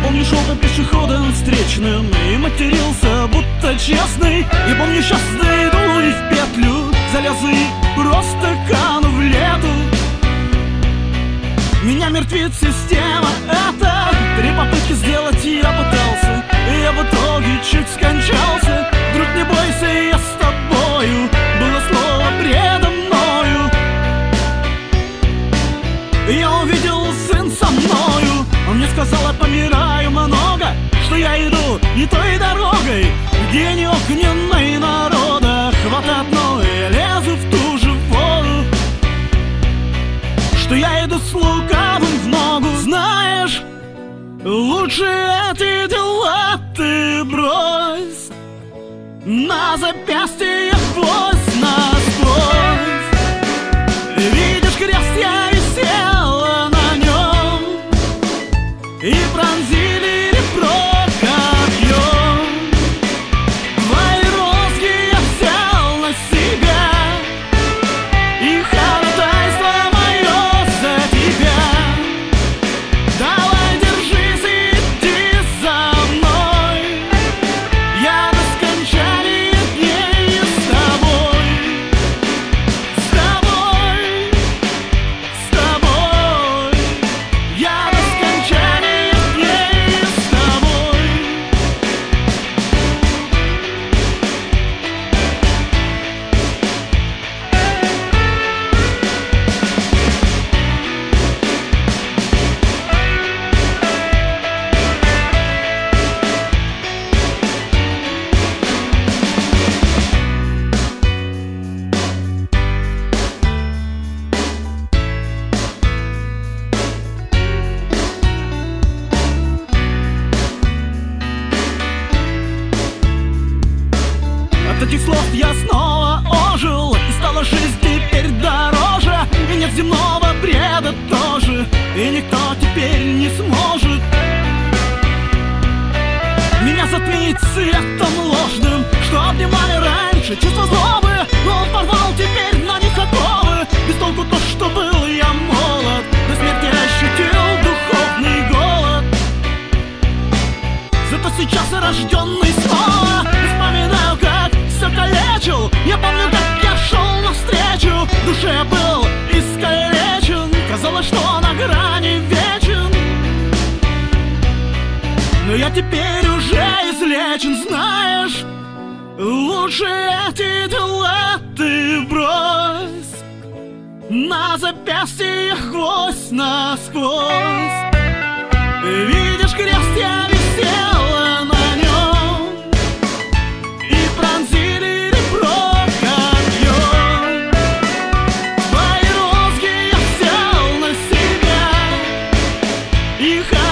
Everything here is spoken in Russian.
помню, шел по пешеходам встречным и матерился, будто честный. Я помню, сейчас дойду и в петлю залезу и просто кану в лету. Меня мертвит система, это 3 попытки сделать я пытался, и я в итоге чуть скончался. Друг, не бойся, я с тобою, было слово предо мною. Я увидел сын со мною, он мне сказал, я помираю много, что я иду не той дорогой, где не огненной народа. Хватает одной, я лезу в ту же воду, что я иду с лукавым в ногу. Знаешь, лучше эти дела ты брось, на запястье гвоздь насквозь. Видишь, крест, я висела на нем, и пронзили ребро копьем. Твои розги я взял на себя, и ходатайство мое за тебя. Давай, держись и иди за мной, я до скончания дней с тобой, с тобой, с тобой. Я до скончания дней с тобой. От этих слов я снова ожил, и стала жизнь теперь дороже, и нет земного бреда тоже, и никто теперь не сможет меня затмить светом ложным, что обнимали раньше чувство злобы, но он порвал теперь на них оковы. Без толку то, что был я молод, до смерти ощутил духовный голод. Зато сейчас рожденный снова, вспоминаю, как все калечил. Я помню, как я шел навстречу, в душе я был искалечен, казалось, что на грани вечен. Но я теперь уже излечен, знаешь, лучше эти дела ты брось, на запястье гвоздь насквозь. Видишь, крест, я висела на нем, и пронзили ребро копьем. Твои розги я взял на себя, и